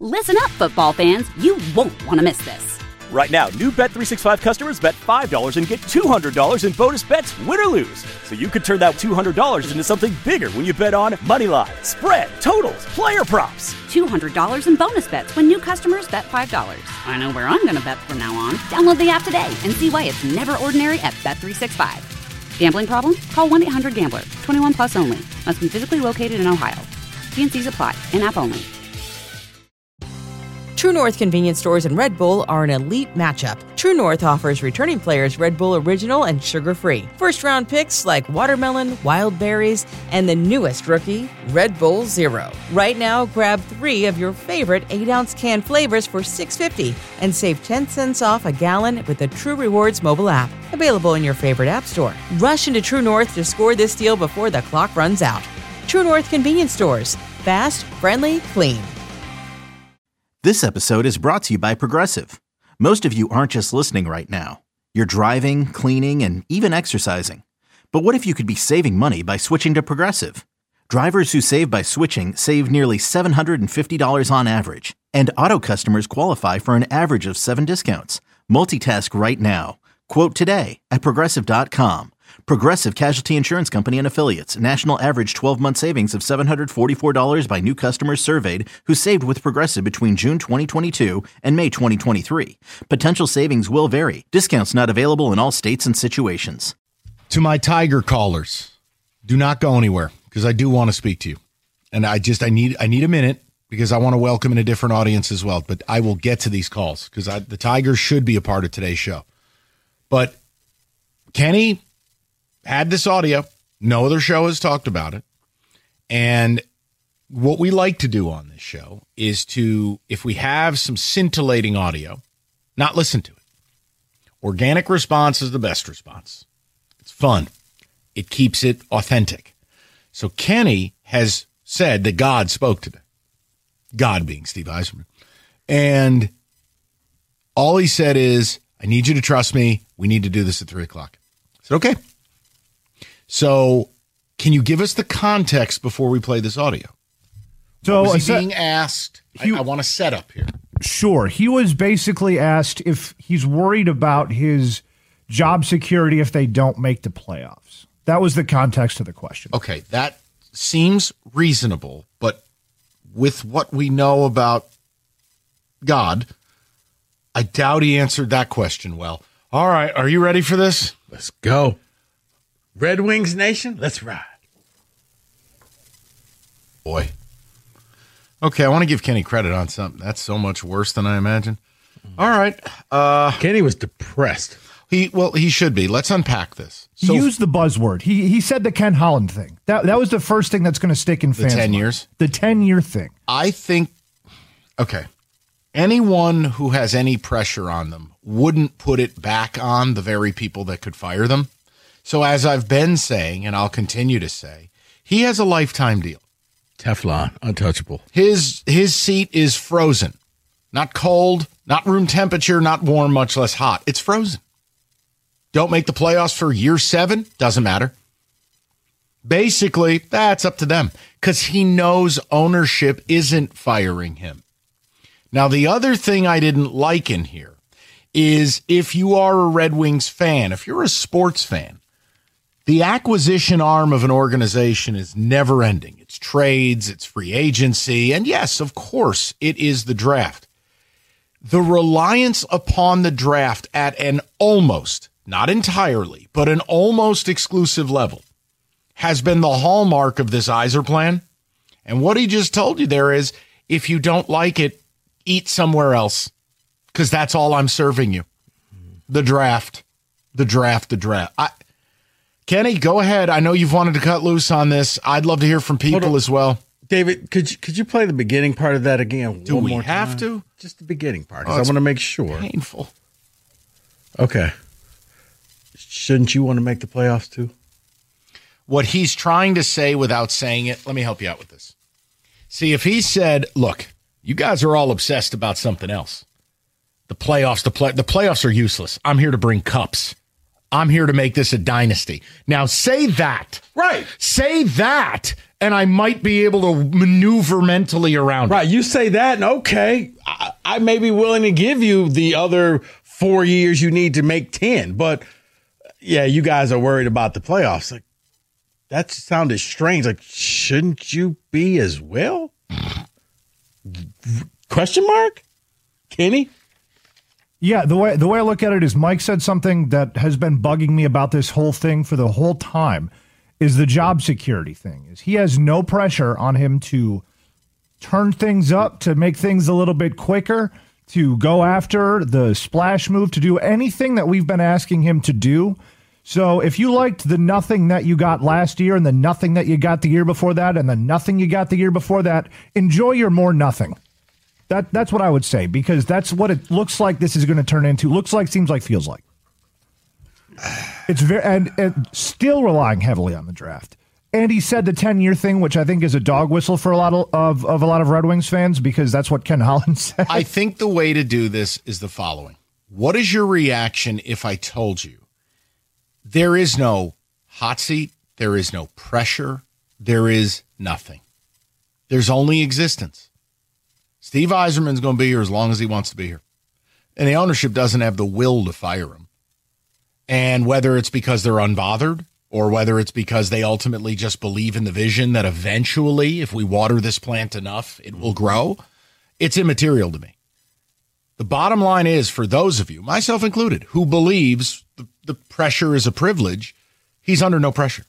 Listen up, football fans. You won't want to miss this. Right now, new Bet365 customers bet $5 and get $200 in bonus bets, win or lose. So you could turn that $200 into something bigger when you bet on moneyline, spread, totals, player props. $200 in bonus bets when new customers bet $5. I know where I'm going to bet from now on. Download the app today and see why it's never ordinary at Bet365. Gambling problem? Call 1-800-GAMBLER. 21 plus only. Must be physically located in Ohio. T&Cs apply. In-app only. True North convenience stores and Red Bull are an elite matchup. True North offers returning players Red Bull Original and sugar-free. First-round picks like watermelon, wild berries, and the newest rookie, Red Bull Zero. Right now, grab 3 of your favorite 8-ounce can flavors for $6.50 and save 10 cents off a gallon with the True Rewards mobile app. Available in your favorite app store. Rush into True North to score this deal before the clock runs out. True North convenience stores. Fast, friendly, clean. This episode is brought to you by Progressive. Most of you aren't just listening right now. You're driving, cleaning, and even exercising. But what if you could be saving money by switching to Progressive? Drivers who save by switching save nearly $750 on average. And auto customers qualify for an average of 7 discounts. Multitask right now. Quote today at Progressive.com. Progressive Casualty Insurance Company and Affiliates. National average 12-month savings of $744 by new customers surveyed who saved with Progressive between June 2022 and May 2023. Potential savings will vary. Discounts not available in all states and situations. To my Tiger callers, do not go anywhere because I do want to speak to you. And I need a minute because I want to welcome in a different audience as well. But I will get to these calls because the Tigers should be a part of today's show. But Kenny had this audio. No other show has talked about it. And what we like to do on this show is to, if we have some scintillating audio, not listen to it. Organic response is the best response. It's fun. It keeps it authentic. So Kenny has said that God spoke today. God being Steve Eiserman. And all he said is, I need you to trust me. We need to do this at 3 o'clock. I said, okay. So can you give us the context before we play this audio? So was he being asked? I want to set up here. Sure. He was basically asked if he's worried about his job security if they don't make the playoffs. That was the context of the question. Okay, that seems reasonable, but with what we know about God, I doubt he answered that question well. All right, are you ready for this? Let's go. Red Wings Nation, let's ride. Boy. Okay, I want to give Kenny credit on something. That's so much worse than I imagined. All right. Kenny was depressed. He should be. Let's unpack this. So, he used the buzzword. He said the Ken Holland thing. That was the first thing that's going to stick in fans' 10 years? The 10-year thing. I think, okay, anyone who has any pressure on them wouldn't put it back on the very people that could fire them. So as I've been saying, and I'll continue to say, he has a lifetime deal. Teflon, untouchable. His seat is frozen. Not cold, not room temperature, not warm, much less hot. It's frozen. Don't make the playoffs for year 7, doesn't matter. Basically, that's up to them because he knows ownership isn't firing him. Now, the other thing I didn't like in here is if you are a Red Wings fan, if you're a sports fan, the acquisition arm of an organization is never ending. It's trades, it's free agency, and yes, of course, it is the draft. The reliance upon the draft at an almost, not entirely, but an almost exclusive level has been the hallmark of this Yzer plan. And what he just told you there is, if you don't like it, eat somewhere else, because that's all I'm serving you. The draft. Kenny, go ahead. I know you've wanted to cut loose on this. I'd love to hear from people as well. David, could you play the beginning part of that again? Do one we more have time? to? Just the beginning part, because I want to make sure. Painful. Okay. Shouldn't you want to make the playoffs too? What he's trying to say without saying it, let me help you out with this. See, if he said, look, you guys are all obsessed about something else. The playoffs are useless. I'm here to bring cups. I'm here to make this a dynasty. Now say that. Right. Say that, and I might be able to maneuver mentally around it. Right. You say that, and okay, I may be willing to give you the other 4 years you need to make 10. But, yeah, you guys are worried about the playoffs. Like, that sounded strange. Like, shouldn't you be as well? Question mark? Kenny? Yeah, the way I look at it is Mike said something that has been bugging me about this whole thing for the whole time is the job security thing. Is he has no pressure on him to turn things up, to make things a little bit quicker, to go after the splash move, to do anything that we've been asking him to do. So if you liked the nothing that you got last year and the nothing that you got the year before that and the nothing you got the year before that, enjoy your more nothing. That's what I would say, because that's what it looks like this is going to turn into. Looks like, seems like, feels like. It's very and still relying heavily on the draft. And he said the 10-year thing, which I think is a dog whistle for a lot of a lot of Red Wings fans, because that's what Ken Holland said. I think the way to do this is the following. What is your reaction if I told you there is no hot seat, there is no pressure, there is nothing? There's only existence. Steve Yzerman's going to be here as long as he wants to be here. And the ownership doesn't have the will to fire him. And whether it's because they're unbothered or whether it's because they ultimately just believe in the vision that eventually, if we water this plant enough, it will grow, it's immaterial to me. The bottom line is, for those of you, myself included, who believes the pressure is a privilege, he's under no pressure.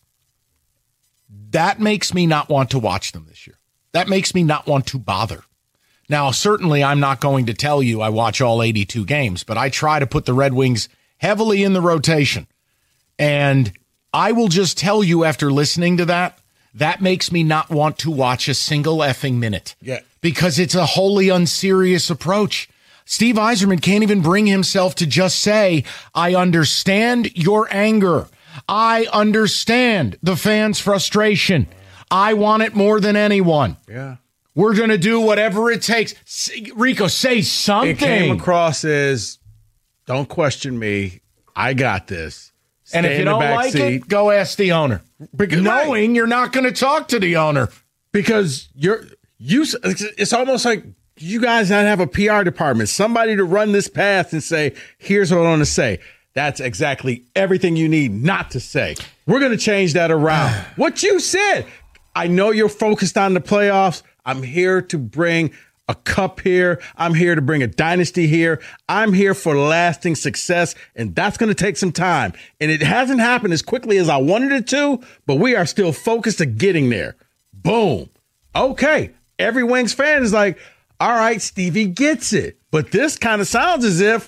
That makes me not want to watch them this year. That makes me not want to bother. Now, certainly I'm not going to tell you I watch all 82 games, but I try to put the Red Wings heavily in the rotation. And I will just tell you, after listening to that, that makes me not want to watch a single effing minute. Yeah. Because it's a wholly unserious approach. Steve Yzerman can't even bring himself to just say, I understand your anger. I understand the fans' frustration. I want it more than anyone. Yeah. We're going to do whatever it takes. Rico, say something. It came across as, don't question me. I got this. Stay and if you don't like it, go ask the owner. Because, knowing you're not going to talk to the owner. Because it's almost like you guys not have a PR department, somebody to run this path and say, here's what I want to say. That's exactly everything you need not to say. We're going to change that around. What you said. I know you're focused on the playoffs. I'm here to bring a cup here. I'm here to bring a dynasty here. I'm here for lasting success, and that's going to take some time. And it hasn't happened as quickly as I wanted it to, but we are still focused on getting there. Boom. Okay. Every Wings fan is like, all right, Stevie gets it. But this kind of sounds as if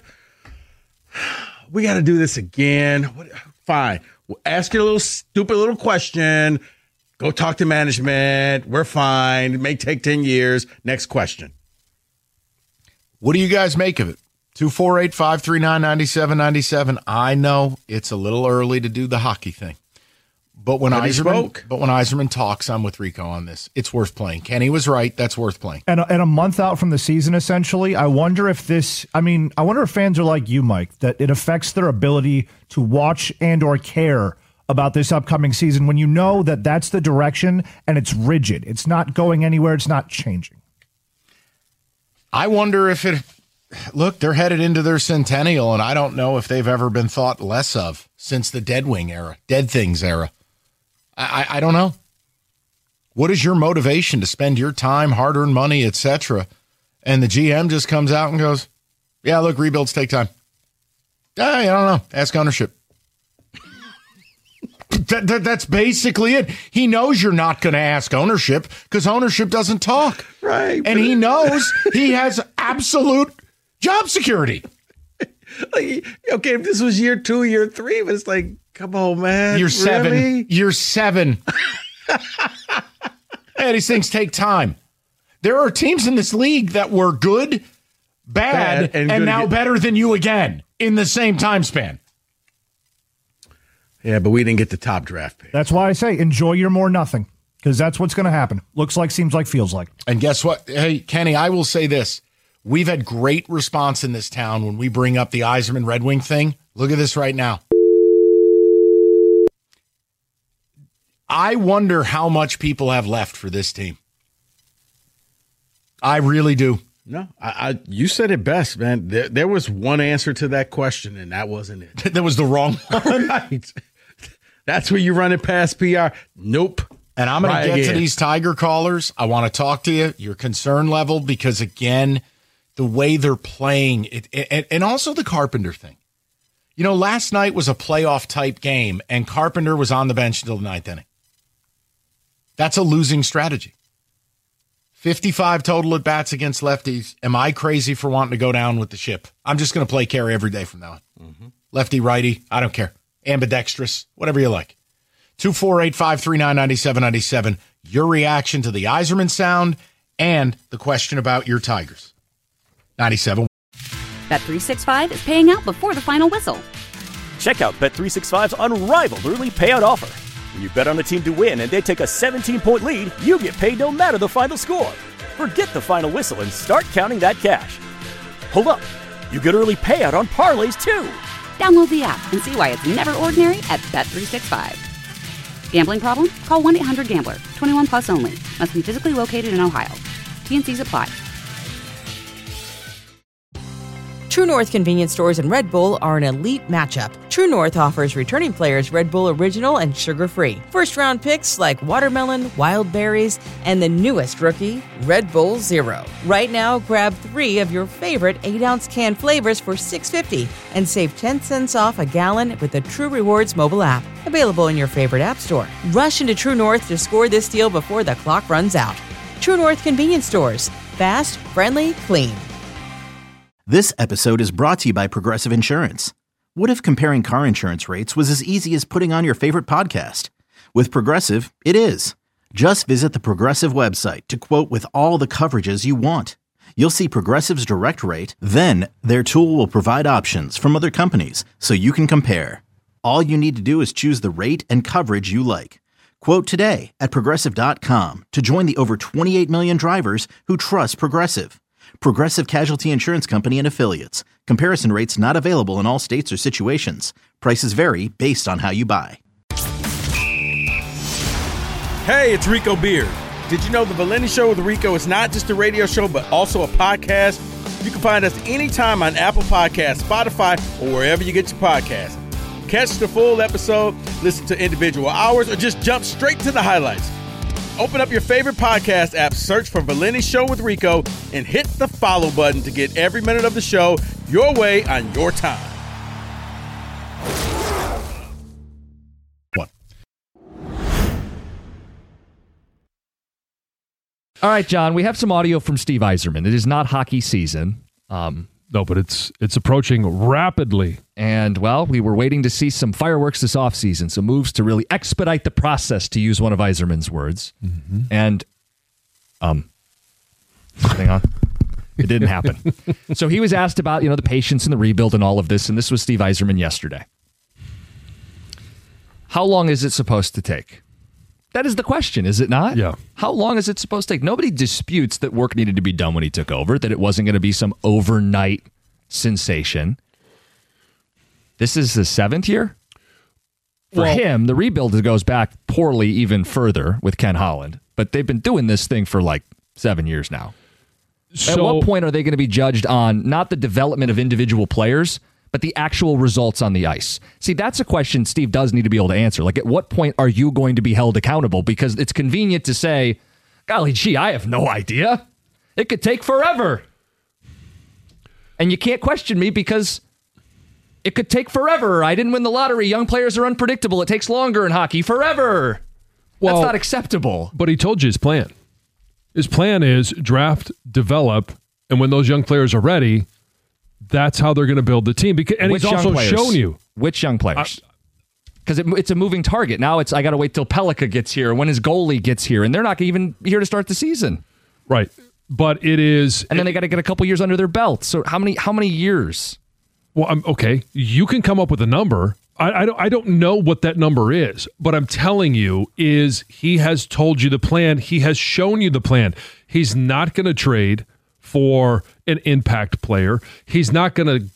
we got to do this again. Fine. We'll ask you a little stupid little question. Go talk to management. We're fine. It may take 10 years. Next question. What do you guys make of it? 248-539-9797. I know it's a little early to do the hockey thing. But when Yzerman talks, I'm with Rico on this. It's worth playing. Kenny was right. That's worth playing. And a month out from the season, essentially, I wonder if fans are like you, Mike, that it affects their ability to watch and or care about this upcoming season when you know that that's the direction and it's rigid. It's not going anywhere. It's not changing. I wonder if look, they're headed into their centennial, and I don't know if they've ever been thought less of since the Dead Things era. I don't know. What is your motivation to spend your time, hard-earned money, etc.? And the GM just comes out and goes, yeah, look, rebuilds take time. I don't know. Ask ownership. That's basically it. He knows you're not going to ask ownership because ownership doesn't talk. Right. And he knows he has absolute job security. Okay, if this was year 2, year 3, but it's like, come on, man. Year 7. Really? Year 7. Hey, these things take time. There are teams in this league that were good, bad and now better than you again in the same time span. Yeah, but we didn't get the top draft pick. That's why I say enjoy your more nothing, because that's what's going to happen. Looks like, seems like, feels like. And guess what? Hey, Kenny, I will say this. We've had great response in this town when we bring up the Yzerman Red Wing thing. Look at this right now. I wonder how much people have left for this team. I really do. No, you said it best, man. There was one answer to that question, and that wasn't it. That was the wrong one. Right. That's where you run it past PR. Nope. And I'm going to get to these Tiger callers. I want to talk to you, your concern level, because, again, the way they're playing, and also the Carpenter thing. You know, last night was a playoff-type game, and Carpenter was on the bench until the ninth inning. That's a losing strategy. 55 total at-bats against lefties. Am I crazy for wanting to go down with the ship? I'm just going to play carry every day from now on. Mm-hmm. Lefty, righty, I don't care. Ambidextrous, whatever you like. 248-539-9797. Your reaction to the Yzerman sound and the question about your Tigers. 97. Bet365 is paying out before the final whistle. Check out Bet365's unrivaled early payout offer. When you bet on a team to win and they take a 17-point lead, you get paid no matter the final score. Forget the final whistle and start counting that cash. Hold up. You get early payout on parlays, too. Download the app and see why it's never ordinary at Bet365. Gambling problem? Call 1-800-GAMBLER. 21 plus only. Must be physically located in Ohio. T&Cs apply. True North convenience stores and Red Bull are an elite matchup. True North offers returning players Red Bull Original and sugar-free. First-round picks like watermelon, wild berries, and the newest rookie, Red Bull Zero. Right now, grab 3 of your favorite 8-ounce can flavors for $6.50 and save 10 cents off a gallon with the True Rewards mobile app. Available in your favorite app store. Rush into True North to score this deal before the clock runs out. True North convenience stores. Fast, friendly, clean. This episode is brought to you by Progressive Insurance. What if comparing car insurance rates was as easy as putting on your favorite podcast? With Progressive, it is. Just visit the Progressive website to quote with all the coverages you want. You'll see Progressive's direct rate, then their tool will provide options from other companies so you can compare. All you need to do is choose the rate and coverage you like. Quote today at Progressive.com to join the over 28 million drivers who trust Progressive. Progressive Casualty Insurance Company and Affiliates. Comparison rates not available in all states or situations. Prices vary based on how you buy. Hey, it's Rico Beard. Did you know the Valenti Show with Rico is not just a radio show, but also a podcast? You can find us anytime on Apple Podcasts, Spotify, or wherever you get your podcasts. Catch the full episode, listen to individual hours, or just jump straight to the highlights. Open up your favorite podcast app, search for Valenti Show with Rico, and hit the follow button to get every minute of the show your way on your time. What? All right, John, we have some audio from Steve Yzerman. It is not hockey season. No, but it's approaching rapidly. And, well, we were waiting to see some fireworks this offseason, some moves to really expedite the process, to use one of Yzerman's words. Mm-hmm. And, hang on. It didn't happen. So he was asked about, the patience and the rebuild and all of this, and this was Steve Yzerman yesterday. How long is it supposed to take? That is the question, is it not? Yeah. How long is it supposed to take? Nobody disputes that work needed to be done when he took over, that it wasn't going to be some overnight sensation. This is the 7th year? For him, the rebuild goes back poorly even further with Ken Holland, but they've been doing this thing for like 7 years now. So, at what point are they going to be judged on not the development of individual players, but the actual results on the ice? See, that's a question Steve does need to be able to answer. Like, at what point are you going to be held accountable? Because it's convenient to say, golly gee, I have no idea. It could take forever. And you can't question me because it could take forever. I didn't win the lottery. Young players are unpredictable. It takes longer in hockey. Forever. Well, that's not acceptable. But he told you his plan. His plan is draft, develop, and when those young players are ready, that's how they're going to build the team. And he's also shown you. Which young players? Because it's a moving target. Now I got to wait till Pellica gets here, when his goalie gets here, and they're not even here to start the season. Right. But it is... And then they got to get a couple years under their belt. So how many years? Well, okay. You can come up with a number. I don't know what that number is, but I'm telling you is he has told you the plan. He has shown you the plan. He's not going to trade for an impact player. He's not going to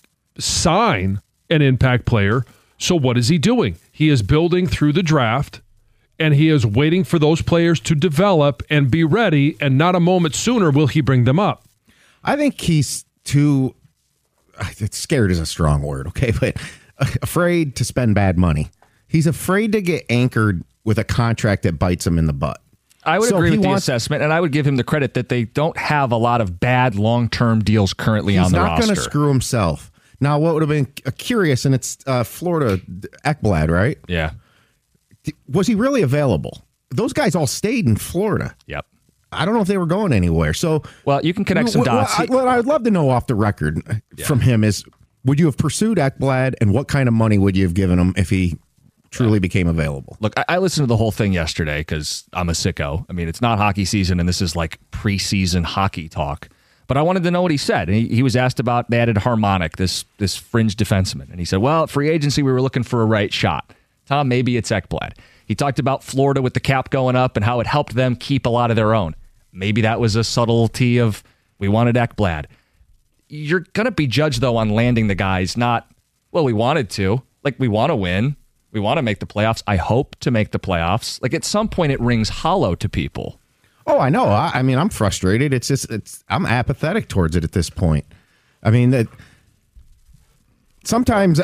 sign an impact player. So what is he doing? He is building through the draft, and he is waiting for those players to develop and be ready, and not a moment sooner will he bring them up. I think he's too scared is a strong word, okay, but afraid to spend bad money. He's afraid to get anchored with a contract that bites him in the butt. I would agree with the assessment, and I would give him the credit that they don't have a lot of bad long-term deals currently on the roster. He's not going to screw himself. Now, what would have been curious, and it's Florida Ekblad, right? Yeah. Was he really available? Those guys all stayed in Florida. Yep. I don't know if they were going anywhere. So, well, you can connect some dots. What I'd love to know off the record from him is, would you have pursued Ekblad, and what kind of money would you have given him if he truly became available? Look, I listened to the whole thing yesterday because I'm a sicko. I mean, it's not hockey season, and this is like preseason hockey talk. But I wanted to know what he said. And he was asked about, they added Harmonic, this fringe defenseman. And he said, well, at free agency, we were looking for a right shot. Tom, maybe it's Ekblad. He talked about Florida with the cap going up and how it helped them keep a lot of their own. Maybe that was a subtlety of, we wanted Ekblad. You're going to be judged, though, on landing the guys, not, well, we wanted to. Like, we want to win. We want to make the playoffs. I hope to make the playoffs. Like, at some point, it rings hollow to people. Oh, I know. I mean, I'm frustrated. I'm apathetic towards it at this point. I mean, that sometimes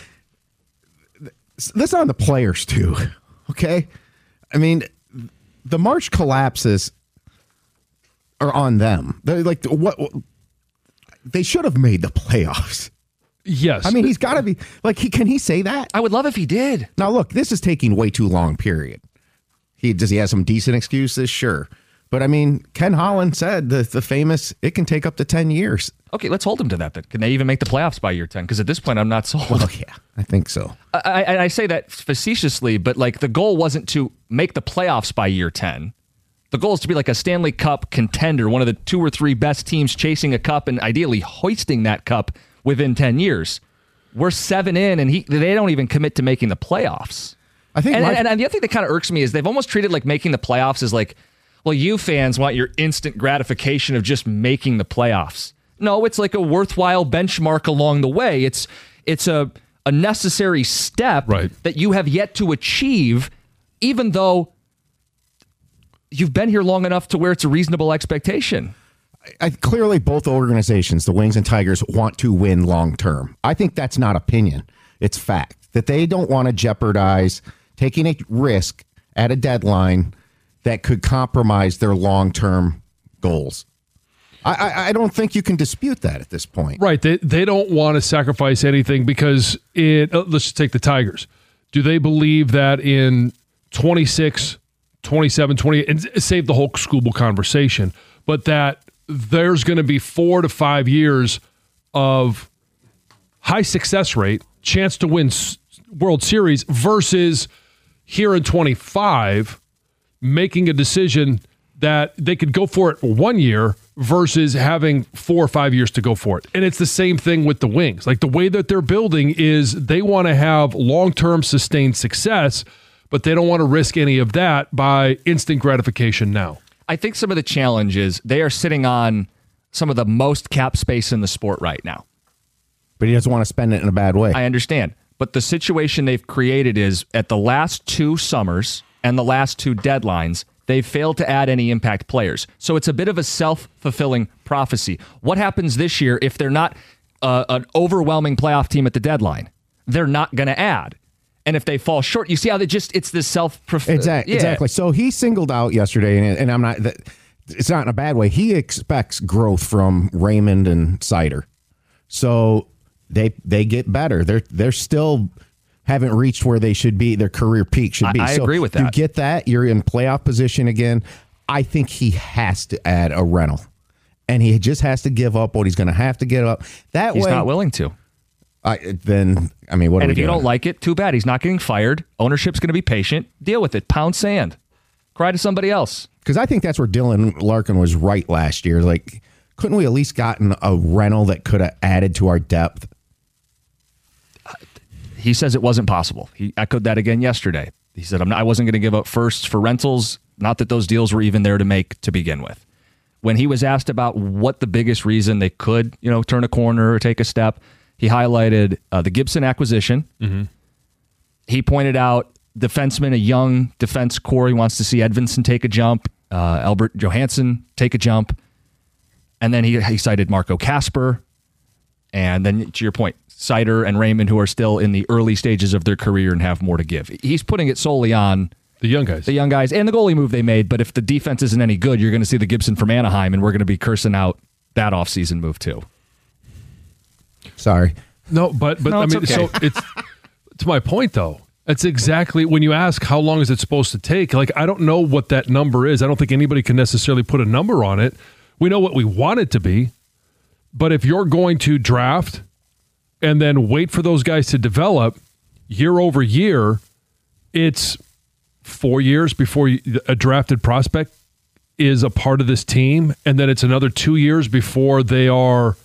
that's on the players too. Okay, I mean, the March collapses are on them. They're like, what? They should have made the playoffs. Yes. I mean, he's got to be like, can he say that? I would love if he did. Now, look, this is taking way too long. Period. Does he have some decent excuses? Sure. But, I mean, Ken Holland said the famous, it can take up to 10 years. Okay, let's hold him to that then. Can they even make the playoffs by year 10? Because at this point, I'm not sold. Well, yeah, I think so. I say that facetiously, but like the goal wasn't to make the playoffs by year 10. The goal is to be like a Stanley Cup contender, one of the 2 or 3 best teams chasing a cup and ideally hoisting that cup within 10 years. We're 7 in, and they don't even commit to making the playoffs. I think, and the other thing that kind of irks me is they've almost treated like making the playoffs as like, well, you fans want your instant gratification of just making the playoffs. No, it's like a worthwhile benchmark along the way. It's a necessary step that you have yet to achieve, even though you've been here long enough to where it's a reasonable expectation. Clearly, both organizations, the Wings and Tigers, want to win long term. I think that's not opinion. It's fact that they don't want to jeopardize taking a risk at a deadline that could compromise their long-term goals. I don't think you can dispute that at this point. Right. They don't want to sacrifice anything because let's just take the Tigers. Do they believe that in 26, 27, 28, and save the whole Skubal conversation, but that there's going to be 4 to 5 years of high success rate, chance to win World Series versus here in 25 making a decision that they could go for it for 1 year versus having 4 or 5 years to go for it. And it's the same thing with the Wings. Like the way that they're building is they want to have long-term sustained success, but they don't want to risk any of that by instant gratification now. I think some of the challenge is they are sitting on some of the most cap space in the sport right now. But he doesn't want to spend it in a bad way. I understand. But the situation they've created is at the last 2 summers and the last 2 deadlines, they've failed to add any impact players. So it's a bit of a self-fulfilling prophecy. What happens this year if they're not an overwhelming playoff team at the deadline? They're not going to add. And if they fall short, you see how it's this Exactly. So he singled out yesterday, and I'm not. It's not in a bad way. He expects growth from Raymond and Seider. So they get better. They're still haven't reached where they should be. Their career peak should be. I agree with that. You get that. You're in playoff position again. I think he has to add a rental, and he just has to give up what he's going to have to give up. He's not willing to. What and if you don't like it, too bad. He's not getting fired. Ownership's going to be patient. Deal with it. Pound sand. Cry to somebody else. Because I think that's where Dylan Larkin was right last year. Like, couldn't we at least gotten a rental that could have added to our depth? He says it wasn't possible. He echoed that again yesterday. He said, I wasn't going to give up firsts for rentals. Not that those deals were even there to make to begin with. When he was asked about what the biggest reason they could, turn a corner or take a step, he highlighted the Gibson acquisition. Mm-hmm. He pointed out defensemen, a young defense core. He wants to see Edvinsson take a jump, Albert Johansson take a jump. And then he cited Marco Kasper. And then, to your point, Seider and Raymond, who are still in the early stages of their career and have more to give. He's putting it solely on the young guys and the goalie move they made. But if the defense isn't any good, you're going to see the Gibson from Anaheim, and we're going to be cursing out that offseason move too. Sorry. No, but No, I mean, okay. so it's to my point though. It's exactly when you ask how long is it supposed to take. Like, I don't know what that number is. I don't think anybody can necessarily put a number on it. We know what we want it to be, but if you're going to draft and then wait for those guys to develop year over year, it's 4 years before a drafted prospect is a part of this team, and then it's another 2 years before they are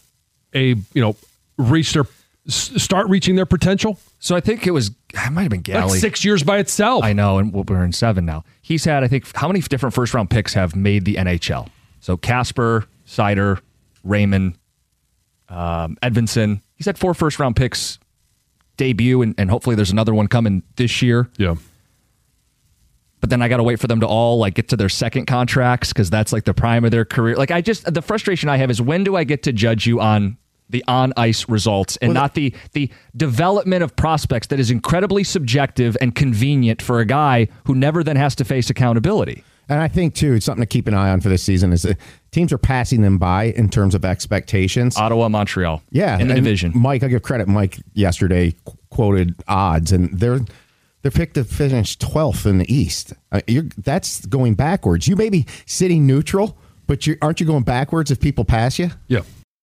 start reaching their potential. So I think it might have been Galley. That's 6 years by itself. I know, and we're in 7 now. He's had, I think, how many different first-round picks have made the NHL? So Kasper, Seider, Raymond, Edvinsson. He's had 4 first-round picks debut, and hopefully there's another one coming this year. Yeah. But then I got to wait for them to all get to their second contracts because that's like the prime of their career. The frustration I have is, when do I get to judge you on the on-ice results and not the development of prospects that is incredibly subjective and convenient for a guy who never then has to face accountability? And I think, too, it's something to keep an eye on for this season is teams are passing them by in terms of expectations. Ottawa, Montreal. Yeah. In the division. Mike, I give credit. Mike yesterday quoted odds, and they're picked to finish 12th in the East. That's going backwards. You may be sitting neutral, but aren't you going backwards if people pass you? Yeah.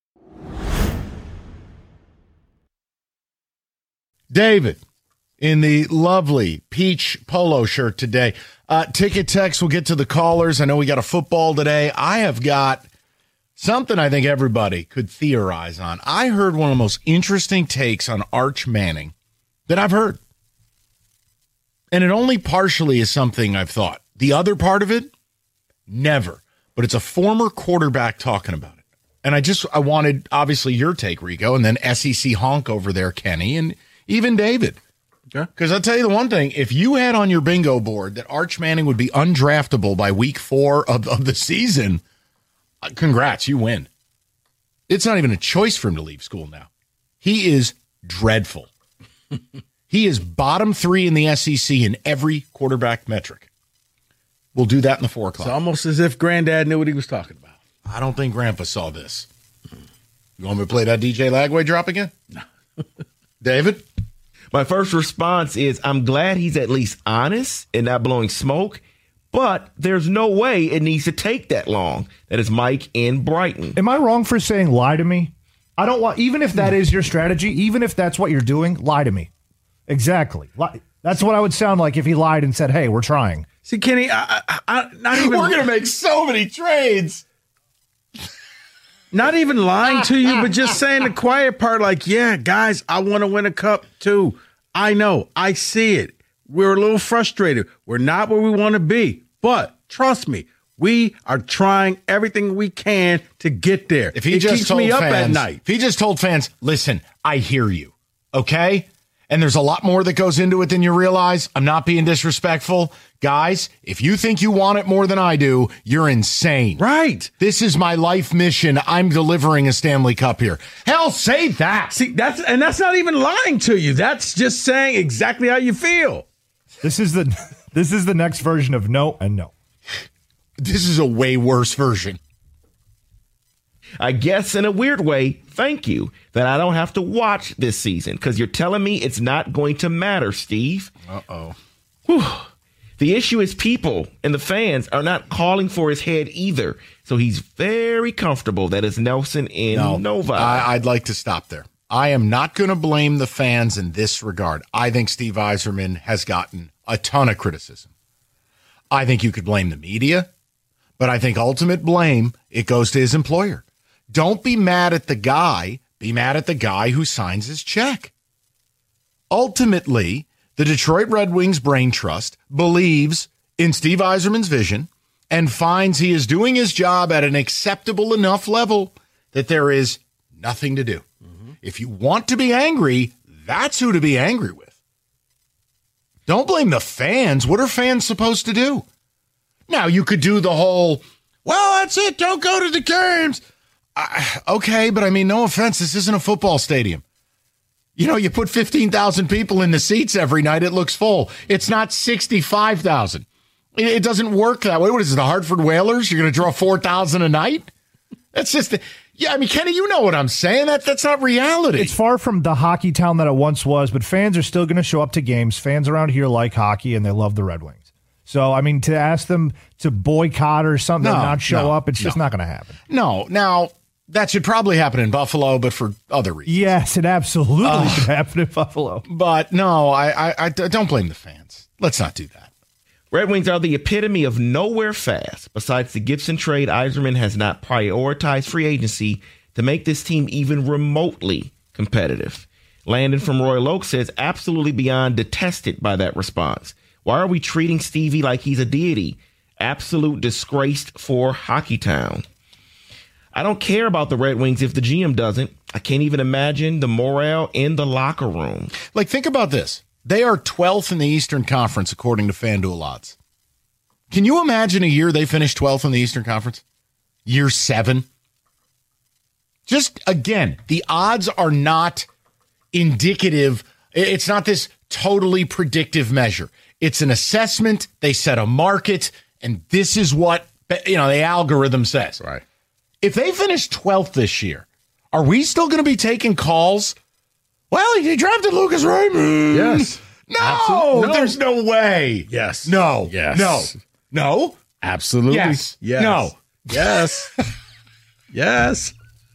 David, in the lovely peach polo shirt today. Ticket text, we'll get to the callers. I know we got a football today. I have got something I think everybody could theorize on. I heard one of the most interesting takes on Arch Manning that I've heard. And it only partially is something I've thought. The other part of it, never. But it's a former quarterback talking about it. And I wanted, obviously, your take, Rico, and then SEC honk over there, Kenny, and even David. Because I'll tell you the one thing, if you had on your bingo board that Arch Manning would be undraftable by week 4 of the season, congrats, you win. It's not even a choice for him to leave school now. He is dreadful. He is bottom 3 in the SEC in every quarterback metric. We'll do that in the 4 o'clock. It's almost as if Granddad knew what he was talking about. I don't think Grandpa saw this. You want me to play that DJ Lagway drop again? No. David? My first response is, I'm glad he's at least honest and not blowing smoke, but there's no way it needs to take that long. That is Mike in Brighton. Am I wrong for saying lie to me? I don't want, even if that is your strategy, even if that's what you're doing, lie to me. Exactly. That's what I would sound like if he lied and said, hey, we're trying. See, Kenny, not even. We're going to make so many trades. Not even lying to you, but just saying the quiet part, like, yeah, guys, I want to win a cup too. I know. I see it. We're a little frustrated. We're not where we want to be. But trust me, we are trying everything we can to get there. If he it just keeps told me up fans, at night. If he just told fans, listen, I hear you, okay? And there's a lot more that goes into it than you realize. I'm not being disrespectful. Guys, if you think you want it more than I do, you're insane. Right. This is my life mission. I'm delivering a Stanley Cup here. Hell, say that. See, that's not even lying to you. That's just saying exactly how you feel. This is the next version of no and no. This is a way worse version. I guess in a weird way, thank you that I don't have to watch this season because you're telling me it's not going to matter, Steve. Uh-oh. Whew. The issue is people and the fans are not calling for his head either. So he's very comfortable that it's Nelson in Nova. I'd like to stop there. I am not going to blame the fans in this regard. I think Steve Yzerman has gotten a ton of criticism. I think you could blame the media, but I think ultimate blame, it goes to his employer. Don't be mad at the guy. Be mad at the guy who signs his check. Ultimately, the Detroit Red Wings Brain Trust believes in Steve Yzerman's vision and finds he is doing his job at an acceptable enough level that there is nothing to do. Mm-hmm. If you want to be angry, that's who to be angry with. Don't blame the fans. What are fans supposed to do? Now, you could do the whole, well, that's it. Don't go to the games. Okay, but I mean, no offense. This isn't a football stadium. You know, you put 15,000 people in the seats every night, it looks full. It's not 65,000. It doesn't work that way. What is it, the Hartford Whalers? You're going to draw 4,000 a night? That's just, yeah, I mean, Kenny, you know what I'm saying. That's not reality. It's far from the hockey town that it once was, but fans are still going to show up to games. Fans around here like hockey, and they love the Red Wings. So, I mean, to ask them to boycott or something and not show up, it's just not going to happen. No. Now, that should probably happen in Buffalo, but for other reasons. Yes, it absolutely should happen in Buffalo. But no, I don't blame the fans. Let's not do that. Red Wings are the epitome of nowhere fast. Besides the Gibson trade, Yzerman has not prioritized free agency to make this team even remotely competitive. Landon from Royal Oak says absolutely beyond detested by that response. Why are we treating Stevie like he's a deity? Absolute disgrace for Hockey Town. I don't care about the Red Wings if the GM doesn't. I can't even imagine the morale in the locker room. Like, think about this. They are 12th in the Eastern Conference, according to FanDuel odds. Can you imagine a year they finish 12th in the Eastern Conference? Year 7? Just, again, the odds are not indicative. It's not this totally predictive measure. It's an assessment. They set a market, and this is what, the algorithm says. Right. If they finish 12th this year, are we still going to be taking calls? Well, he drafted Lucas Raymond. Yes. No, there's no way. Yes. No. Yes. No. No. Absolutely. Yes. Yes. No. Yes. Yes.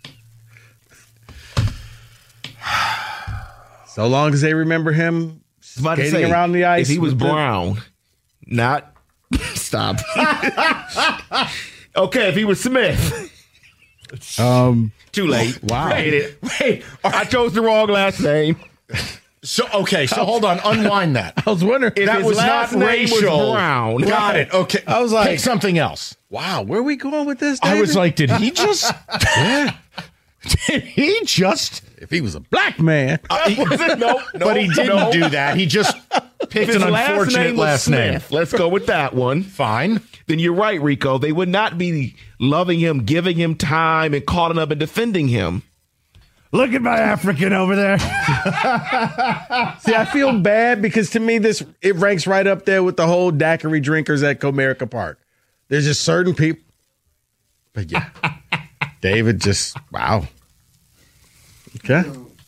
So long as they remember him skating around the ice. If he was brown, not stop. Okay, if he was Smith. Too late. Wow. Wait. I chose the wrong last name. So hold on. Unwind that. I was wondering if that his was last not name racial. was Brown. Got it. Okay. I was like, pick something else. Wow, where are we going with this, David? I was like, did he just? Did he just? If he was a black man. No, but he didn't do that. He just picked an unfortunate last name. Let's go with that one. Fine. Then you're right, Rico. They would not be loving him, giving him time, and calling up and defending him. Look at my African over there. See, I feel bad because to me, it ranks right up there with the whole daiquiri drinkers at Comerica Park. There's just certain people. But yeah, David just, wow. Okay.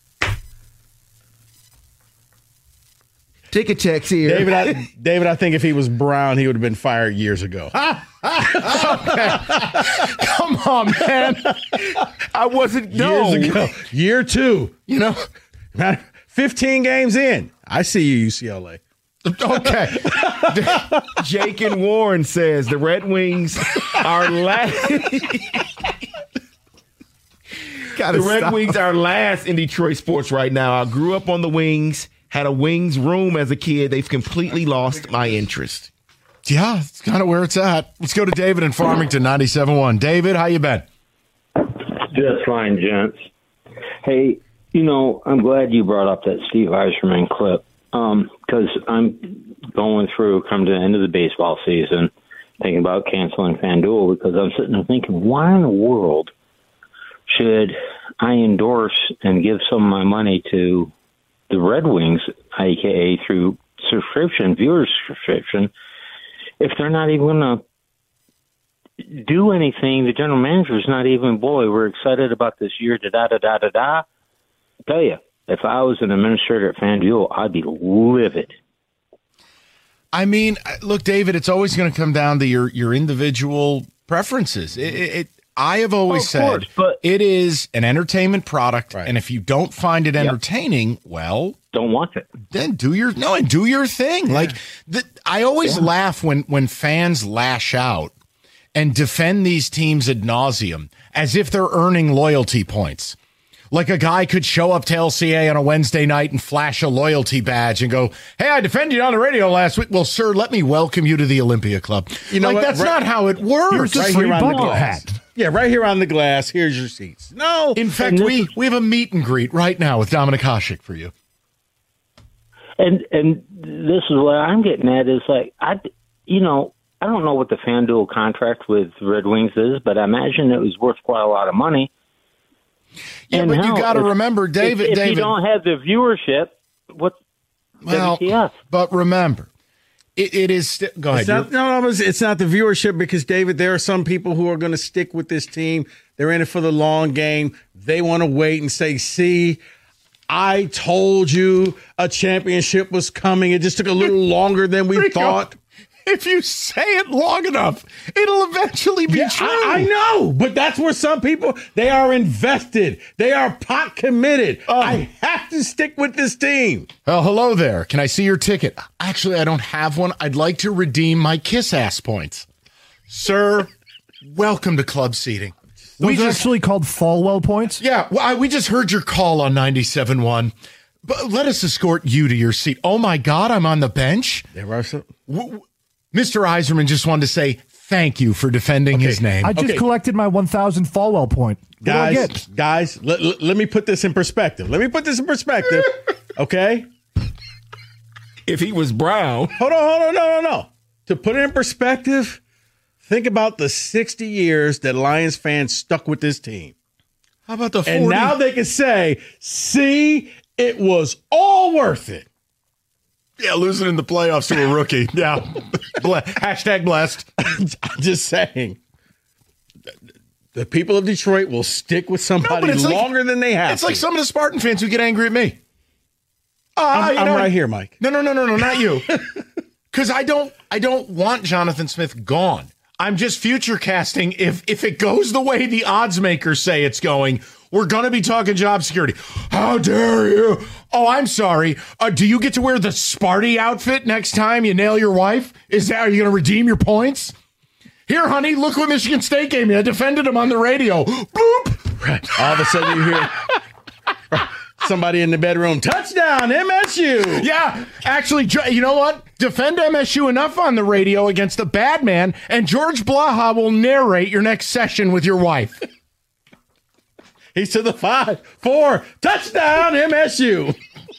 Ticket checks here. David, I think if he was brown, he would have been fired years ago. Come on, man. I wasn't years ago. Year 2. 15 games in. I see you, UCLA. Okay. Jake and Warren says the Red Wings are last. Wings are last in Detroit sports right now. I grew up on the Wings, had a Wings room as a kid. They've completely lost my interest. Yeah, it's kind of where it's at. Let's go to David in Farmington, 97.1. David, how you been? Just fine, gents. Hey, I'm glad you brought up that Steve Yzerman clip because I'm going through, come to the end of the baseball season, thinking about canceling FanDuel because I'm sitting there thinking, why in the world should I endorse and give some of my money to the Red Wings, a.k.a. through viewer subscription, if they're not even going to do anything? The general manager is not even, boy, we're excited about this year, da-da-da-da-da-da. I tell you, if I was an administrator at FanDuel, I'd be livid. I mean, look, David, it's always going to come down to your individual preferences. I have always said it is an entertainment product, right. And if you don't find it entertaining, well, don't watch it. Then do your thing. Yeah. Like I always laugh when fans lash out and defend these teams ad nauseum as if they're earning loyalty points. Like a guy could show up to LCA on a Wednesday night and flash a loyalty badge and go, "Hey, I defended you on the radio last week." Well, sir, let me welcome you to the Olympia Club. That's not how it works. Right here on the glass. Yeah, right here on the glass. Here's your seats. No. In fact, we have a meet and greet right now with Dominic Hasek for you. And this is what I'm getting at is like, I don't know what the FanDuel contract with Red Wings is, but I imagine it was worth quite a lot of money. Yeah, and but you got to remember, David. If you don't have the viewership, what's WTF? But remember, it is. Go ahead. It's not the viewership because, David, there are some people who are going to stick with this team. They're in it for the long game. They want to wait and say, see, I told you a championship was coming. It just took a little longer than we thought. If you say it long enough, it'll eventually be true. I know, but that's where some people, they are invested. They are pot committed. I have to stick with this team. Well, hello there. Can I see your ticket? Actually, I don't have one. I'd like to redeem my kiss ass points. Sir, welcome to club seating. Those are actually called Falwell points? Yeah, well, we just heard your call on 97.1. But let us escort you to your seat. Oh, my God, I'm on the bench? There are some. Mr. Yzerman just wanted to say thank you for defending his name. I just collected my 1,000 Falwell point. Guys, let me put this in perspective. Okay? If he was brown. Hold on. No. To put it in perspective, think about the 60 years that Lions fans stuck with this team. How about the 40? And now they can say, see, it was all worth it. Yeah, losing in the playoffs to a rookie. Yeah. Hashtag blessed. I'm just saying. The people of Detroit will stick with somebody longer than they have. It's like some of the Spartan fans who get angry at me. I'm right here, Mike. No, not you. Because I don't want Jonathan Smith gone. I'm just future casting. If it goes the way the odds makers say it's going, we're going to be talking job security. How dare you? Oh, I'm sorry. Do you get to wear the Sparty outfit next time you nail your wife? Are you going to redeem your points? Here, honey, look what Michigan State gave me. I defended them on the radio. Boop. Right. All of a sudden you hear somebody in the bedroom, touchdown, MSU. Yeah, actually, you know what? Defend MSU enough on the radio against the bad man, and George Blaha will narrate your next session with your wife. He's to the 5-4, touchdown, MSU.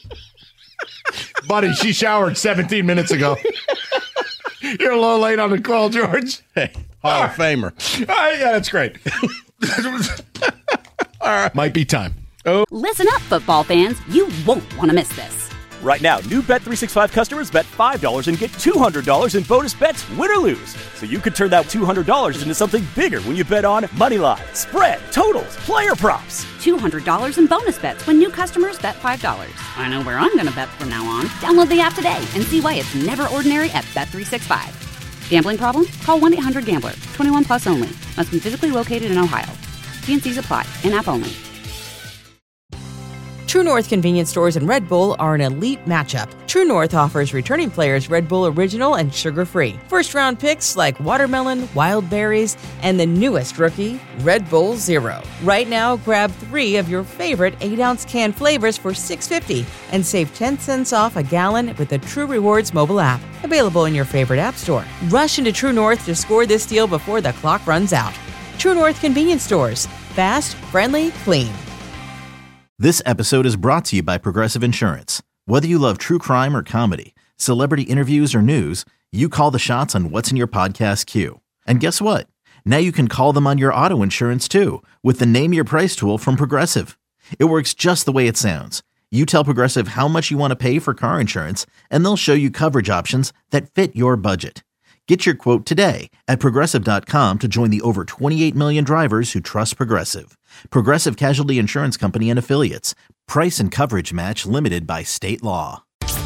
Buddy, she showered 17 minutes ago. You're a little late on the call, George. Hey, Hall of Famer. Yeah, that's great. All right. Might be time. Listen up, football fans. You won't want to miss this. Right now, new Bet365 customers bet $5 and get $200 in bonus bets, win or lose. So you could turn that $200 into something bigger when you bet on moneyline, spread, totals, player props. $200 in bonus bets when new customers bet $5. I know where I'm going to bet from now on. Download the app today and see why it's never ordinary at Bet365. Gambling problem? Call 1-800-GAMBLER. 21 plus only. Must be physically located in Ohio. T&Cs apply. In-app only. True North convenience stores and Red Bull are an elite matchup. True North offers returning players Red Bull Original and sugar-free. First-round picks like watermelon, wild berries, and the newest rookie, Red Bull Zero. Right now, grab 3 of your favorite 8-ounce can flavors for $6.50 and save 10 cents off a gallon with the True Rewards mobile app. Available in your favorite app store. Rush into True North to score this deal before the clock runs out. True North convenience stores. Fast, friendly, clean. This episode is brought to you by Progressive Insurance. Whether you love true crime or comedy, celebrity interviews or news, you call the shots on what's in your podcast queue. And guess what? Now you can call them on your auto insurance too with the Name Your Price tool from Progressive. It works just the way it sounds. You tell Progressive how much you want to pay for car insurance, and they'll show you coverage options that fit your budget. Get your quote today at Progressive.com to join the over 28 million drivers who trust Progressive. Progressive Casualty Insurance Company and Affiliates. Price and coverage match limited by state law.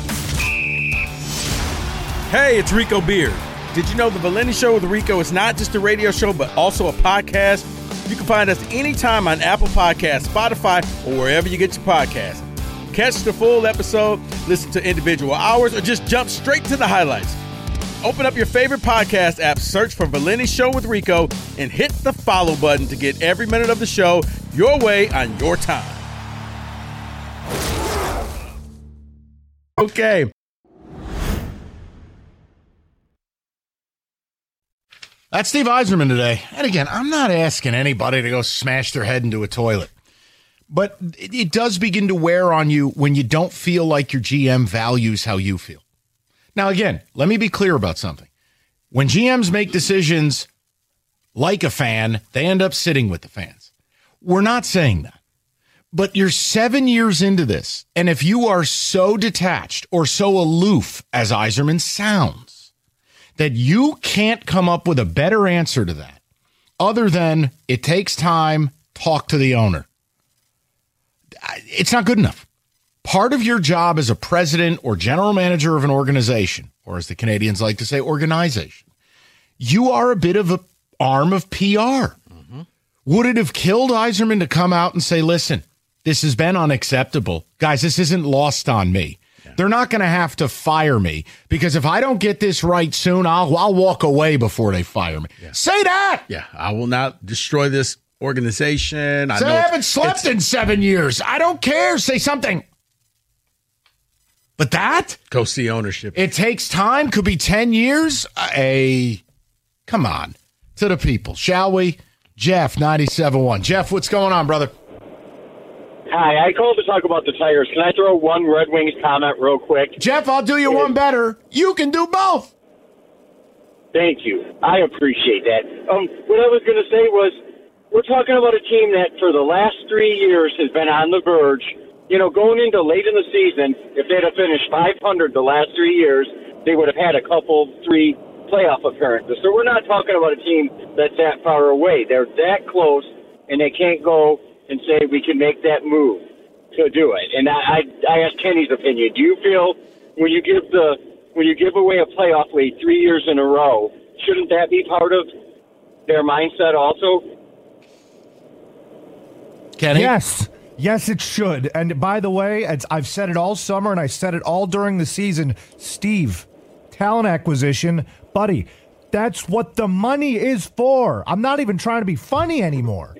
Hey, it's Rico Beard. Did you know the Valenti Show with Rico is not just a radio show, but also a podcast? You can find us anytime on Apple Podcasts, Spotify, or wherever you get your podcasts. Catch the full episode, listen to individual hours, or just jump straight to the highlights. Open up your favorite podcast app, search for Valenti Show with Rico, and hit the follow button to get every minute of the show your way on your time. Okay. That's Steve Yzerman today. And again, I'm not asking anybody to go smash their head into a toilet. But it does begin to wear on you when you don't feel like your GM values how you feel. Now, again, let me be clear about something. When GMs make decisions like a fan, they end up sitting with the fans. We're not saying that. But you're 7 years into this, and if you are so detached or so aloof, as Yzerman sounds, that you can't come up with a better answer to that, other than it takes time, talk to the owner, it's not good enough. Part of your job as a president or general manager of an organization, or as the Canadians like to say, organization, you are a bit of an arm of PR. Mm-hmm. Would it have killed Yzerman to come out and say, listen, this has been unacceptable. Guys, this isn't lost on me. Yeah. They're not going to have to fire me because if I don't get this right soon, I'll walk away before they fire me. Yeah. Say that. Yeah, I will not destroy this organization. I haven't slept in 7 years. I don't care. Say something. But that? Go see ownership. It takes time. Could be 10 years. Come on. To the people, shall we? Jeff, 97.1. Jeff, what's going on, brother? Hi, I called to talk about the Tigers. Can I throw one Red Wings comment real quick? Jeff, I'll do you one better. You can do both. Thank you. I appreciate that. What I was going to say was, we're talking about a team that for the last 3 years has been on the verge. Going into late in the season, if they'd have finished 500 the last 3 years, they would have had a couple, 3 playoff appearances. So we're not talking about a team that's that far away. They're that close, and they can't go and say we can make that move to do it. And I asked Kenny's opinion. Do you feel when you give away a playoff lead 3 years in a row, shouldn't that be part of their mindset also? Kenny? Yes, it should. And by the way, I've said it all summer and I said it all during the season. Steve, talent acquisition, buddy, that's what the money is for. I'm not even trying to be funny anymore.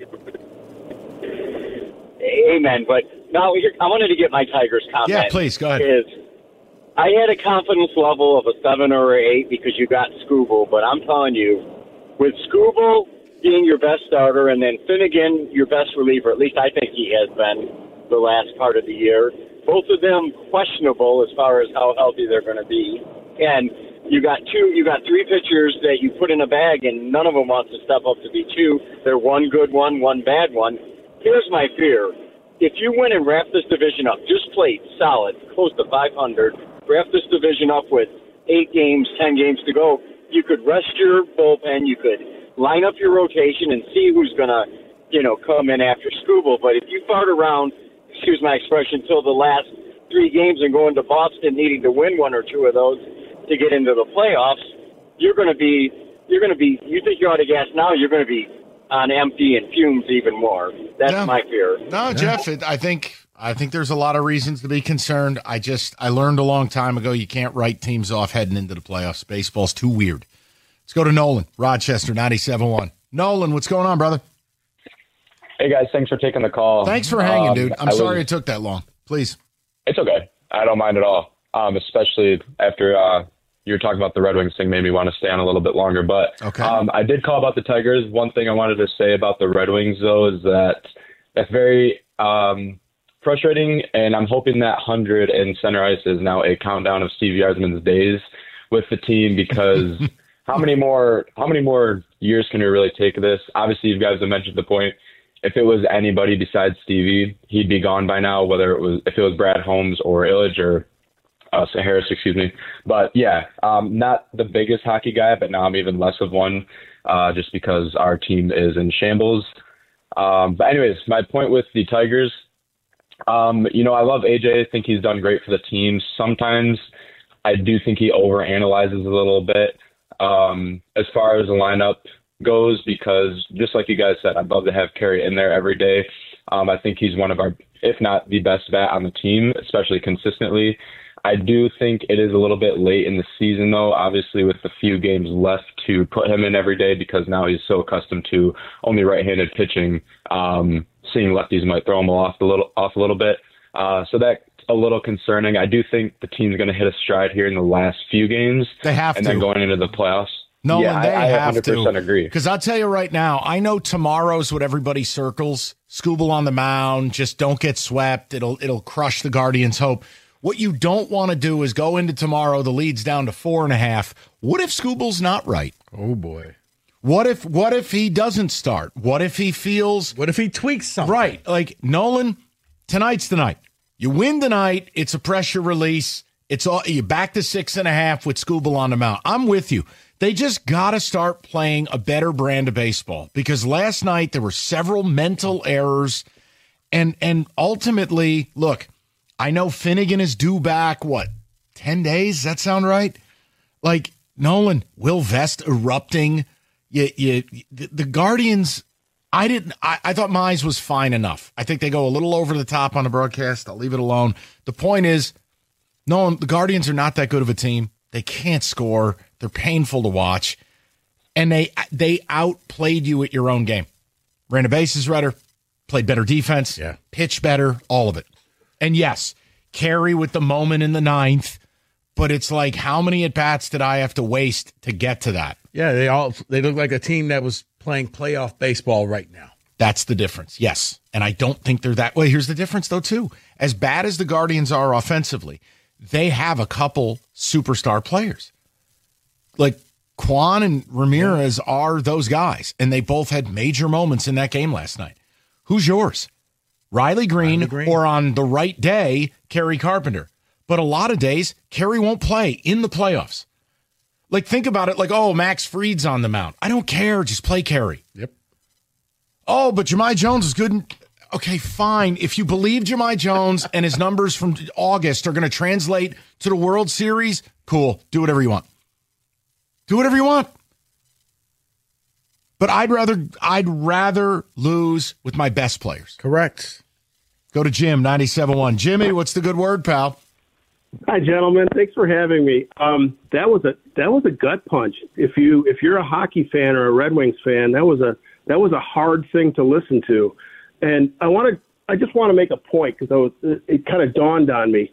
Amen. But now I wanted to get my Tigers comment. Yeah, please, go ahead. I had a confidence level of a 7 or an 8 because you got Skubal, but I'm telling you, with Skubal being your best starter and then Finnegan your best reliever, at least I think he has been the last part of the year, both of them questionable as far as how healthy they're going to be. And you got 3 pitchers that you put in a bag and none of them wants to step up to be 2. They're one good one, one bad one. Here's my fear. If you win and wrap this division up, just play solid, close to 500, wrap this division up with 8 games, 10 games to go, you could rest your bullpen, you could line up your rotation and see who's going to, come in after Skubal. But if you fart around, excuse my expression, till the last 3 games and go into Boston needing to win 1 or 2 of those to get into the playoffs, you think you're out of gas now, you're going to be on empty and fumes even more. That's my fear. No, Jeff, I think there's a lot of reasons to be concerned. I learned a long time ago you can't write teams off heading into the playoffs. Baseball's too weird. Let's go to Nolan, Rochester, 97.1. Nolan, what's going on, brother? Hey, guys. Thanks for taking the call. Thanks for hanging, dude. I'm sorry it took that long. Please. It's okay. I don't mind at all, especially after you were talking about the Red Wings thing made me want to stay on a little bit longer. But okay. I did call about the Tigers. One thing I wanted to say about the Red Wings, though, is that that's very frustrating, and I'm hoping that 100 in center ice is now a countdown of Steve Yzerman's days with the team because – How many more years can we really take of this? Obviously, you guys have mentioned the point. If it was anybody besides Stevie, he'd be gone by now, if it was Brad Holmes or Illich or Harris, excuse me. But yeah, not the biggest hockey guy, but now I'm even less of one just because our team is in shambles. But anyways, my point with the Tigers, I love AJ. I think he's done great for the team. Sometimes I do think he overanalyzes a little bit. As far as the lineup goes, because just like you guys said, I'd love to have Carey in there every day. I think he's one of our, if not the best bat on the team, especially consistently. I do think it is a little bit late in the season, though, obviously with a few games left to put him in every day because now he's so accustomed to only right-handed pitching. Seeing lefties might throw him off a little bit. So that's a little concerning. I do think the team's going to hit a stride here in the last few games. They have and to. then going into the playoffs. Nolan, Yeah, they I have 100% to. agree. Because I'll tell you right now, I know tomorrow's what everybody circles. Skubal on the mound, just don't get swept. It'll crush the Guardians' hope. What you don't want to do is go into tomorrow, the lead's down to 4.5. What if Skubal's not right? Oh, boy. What if he doesn't start? What if he tweaks something? Right. Like, Nolan, tonight's the night. You win tonight, it's a pressure release. It's all you back to 6.5 with Skubal on the mound. I'm with you. They just got to start playing a better brand of baseball because last night there were several mental errors. And ultimately, look, I know Finnegan is due back, 10 days? Does that sound right? Like, Nolan, Will Vest erupting. The Guardians, I thought Mize was fine enough. I think they go a little over the top on the broadcast. I'll leave it alone. The point is, Nolan, the Guardians are not that good of a team. They can't score. They're painful to watch. And they outplayed you at your own game. Ran the bases better, played better defense, pitched better, all of it. And yes, Carey with the moment in the 9th, but it's like, how many at-bats did I have to waste to get to that? Yeah, they look like a team that was playing playoff baseball right now. That's the difference, yes. And I don't think they're that way. Here's the difference, though, too. As bad as the Guardians are offensively, they have a couple superstar players. Like Kwan and Ramirez are those guys, and they both had major moments in that game last night. Who's yours? Riley Green, or on the right day, Kerry Carpenter. But a lot of days, Kerry won't play in the playoffs. Like, think about it like, oh, Max Fried's on the mound. I don't care. Just play Kerry. Yep. Oh, but Jahmai Jones is good. Okay, fine. If you believe Jahmai Jones and his numbers from August are going to translate to the World Series, cool. Do whatever you want. Do whatever you want. But I'd rather lose with my best players. Correct. Go to Jim, 97.1. Jimmy, what's the good word, pal? Hi, gentlemen. Thanks for having me. That was a gut punch. If you're a hockey fan or a Red Wings fan, that was a hard thing to listen to. And I just want to make a point because it kind of dawned on me.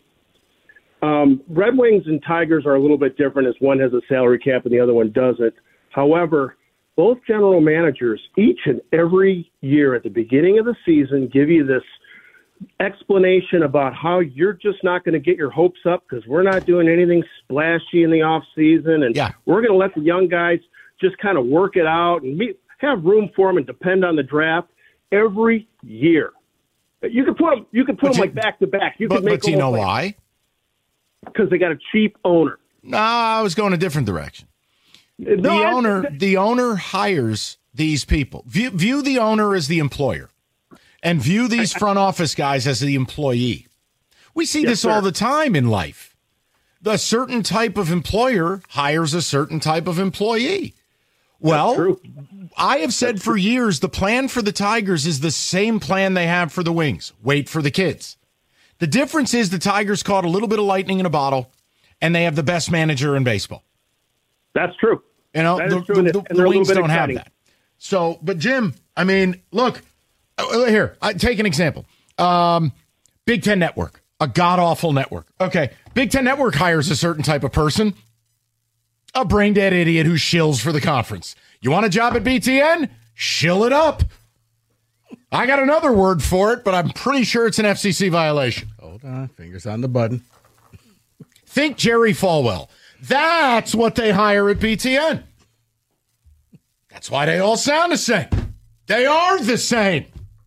Red Wings and Tigers are a little bit different as one has a salary cap and the other one doesn't. However, both general managers each and every year at the beginning of the season give you this explanation about how you're just not going to get your hopes up because we're not doing anything splashy in the off season, and we're going to let the young guys just kind of work it out and have room for them and depend on the draft every year. You could put them like back to back. But do you know why? Because they got a cheap owner. No, I was going a different direction. The owner hires these people. View the owner as the employer. And view these front office guys as the employee. We see this all the time in life. A certain type of employer hires a certain type of employee. Well, I have said for years the plan for the Tigers is the same plan they have for the Wings. Wait for the kids. The difference is the Tigers caught a little bit of lightning in a bottle, and they have the best manager in baseball. That's true. You know, the Wings don't have that. So, but Jim, I mean, look. Here, take an example. Big Ten Network, a god-awful network. Okay, Big Ten Network hires a certain type of person, a brain-dead idiot who shills for the conference. You want a job at BTN? Shill it up. I got another word for it, but I'm pretty sure it's an FCC violation. Hold on, fingers on the button. Think Jerry Falwell. That's what they hire at BTN. That's why they all sound the same. They are the same.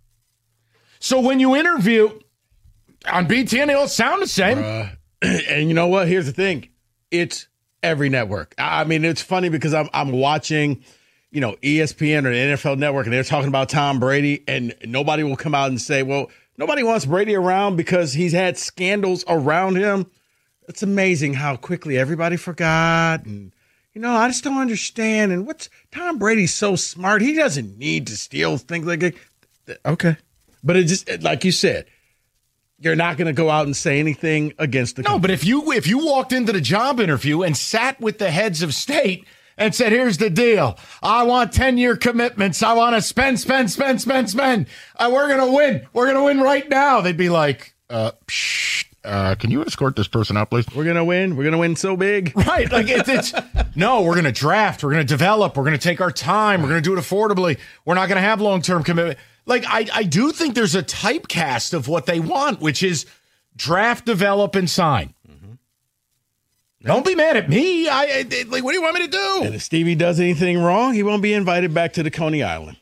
So when you interview on BTN, they all sound the same. And you know what? Here's the thing. It's every network. I mean, it's funny because I'm watching, ESPN or the NFL Network, and they're talking about Tom Brady, and nobody will come out and say, well, nobody wants Brady around because he's had scandals around him. It's amazing how quickly everybody forgot. And, I just don't understand. And Tom Brady's so smart. He doesn't need to steal things like that. Okay. But it just, like you said, you're not going to go out and say anything against the company. No, but if you walked into the job interview and sat with the heads of state and said, here's the deal. I want 10-year commitments. I want to spend. We're going to win. We're going to win right now. They'd be like, psh, can you escort this person out, please? We're gonna win. We're gonna win so big, right? Like it's no. We're gonna draft. We're gonna develop. We're gonna take our time. We're gonna do it affordably. We're not gonna have long-term commitment. Like I do think there's a typecast of what they want, which is draft, develop, and sign. Don't be mad at me. Like, what do you want me to do? And if Stevie does anything wrong, he won't be invited back to the Coney Island.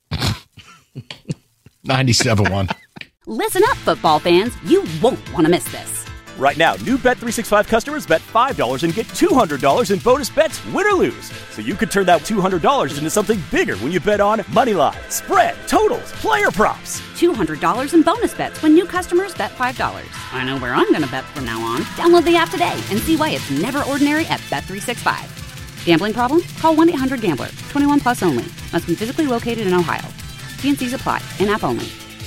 97-1. Listen up, football fans. You won't want to miss this. Right now, new Bet365 customers bet $5 and get $200 in bonus bets, win or lose. So you could turn that $200 into something bigger when you bet on moneyline, spread, totals, player props. $200 in bonus bets when new customers bet $5. I know where I'm going to bet from now on. Download the app today and see why it's never ordinary at Bet365. Gambling problem? Call 1-800-GAMBLER. 21 plus only. Must be physically located in Ohio. T&Cs apply. In-app only.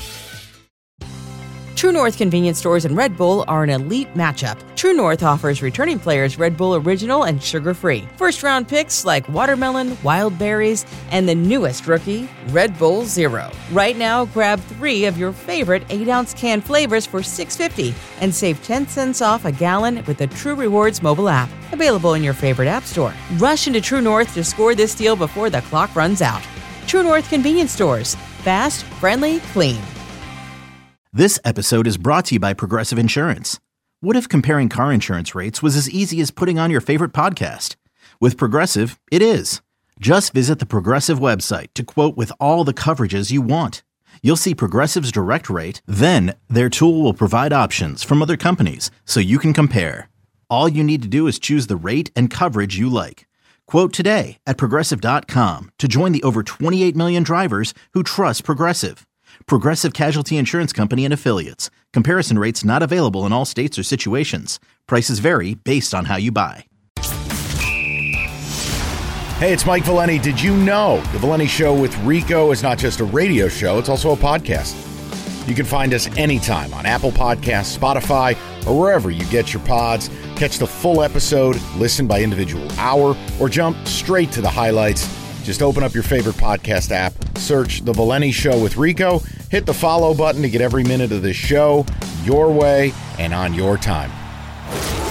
True North convenience stores and Red Bull are an elite matchup. True North offers returning players Red Bull Original and sugar-free. First-round picks like watermelon, wild berries, and the newest rookie, Red Bull Zero. Right now, grab 3 of your favorite 8-ounce can flavors for $6.50 and save 10 cents off a gallon with the True Rewards mobile app. Available in your favorite app store. Rush into True North to score this deal before the clock runs out. True North convenience stores. Fast, friendly, clean. This episode is brought to you by Progressive Insurance. What if comparing car insurance rates was as easy as putting on your favorite podcast? With Progressive, it is. Just visit the Progressive website to quote with all the coverages you want. You'll see Progressive's direct rate, then their tool will provide options from other companies so you can compare. All you need to do is choose the rate and coverage you like. Quote today at Progressive.com to join the over 28 million drivers who trust Progressive. Progressive Casualty Insurance Company and Affiliates. Comparison rates not available in all states or situations. Prices vary based on how you buy. Hey, it's Mike Valeni. Did you know The Valeni Show with Rico is not just a radio show, it's also a podcast. You can find us anytime on Apple Podcasts, Spotify, or wherever you get your pods. Catch the full episode, listen by individual hour, or jump straight to the highlights. Just open up your favorite podcast app, search The Valeni Show with Rico, hit the follow button to get every minute of this show your way and on your time.